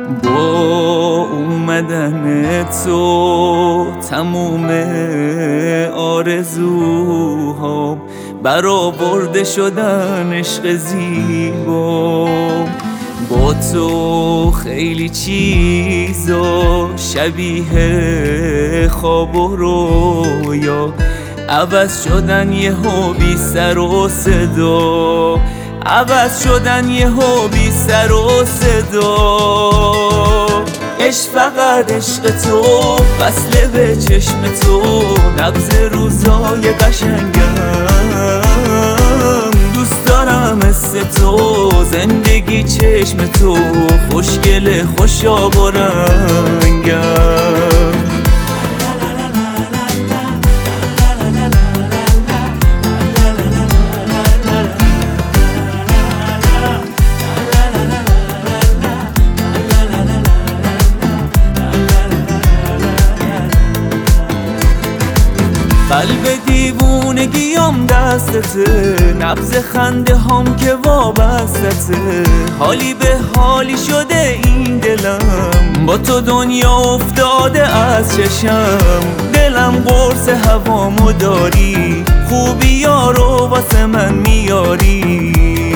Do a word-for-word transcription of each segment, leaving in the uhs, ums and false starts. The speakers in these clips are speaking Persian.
با اومدن تو تموم آرزوهام برآورده شدن عشق زیبا. با تو خیلی چیزا شبیه خواب و رویا عوض شدن یهو بی سر و صدا، عوض شدن یهو بی سر و صدا. عشق فقط عشق تو، وصله به چشم تو، نبض روزای قشنگم. دوست دارم مثل تو، زندگی چشم تو، خوشگل خوشا و رنگم. قلب دیوونگیم دستته، نبض خنده هم که وابستته. حالی به حالی شده این دلم، با تو دنیا افتاده از چشم. دلم قرص هوامو داری، خوبی یارو واسه من میاری.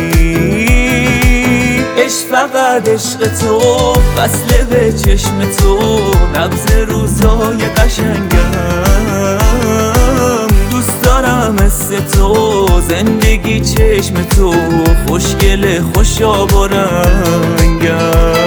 عشق فقط عشق تو، وصله به چشم تو، نبض روزای قشنگم. دوست دارم مثل تو، زندگی چشم تو، خوشگل خوشا و رنگم.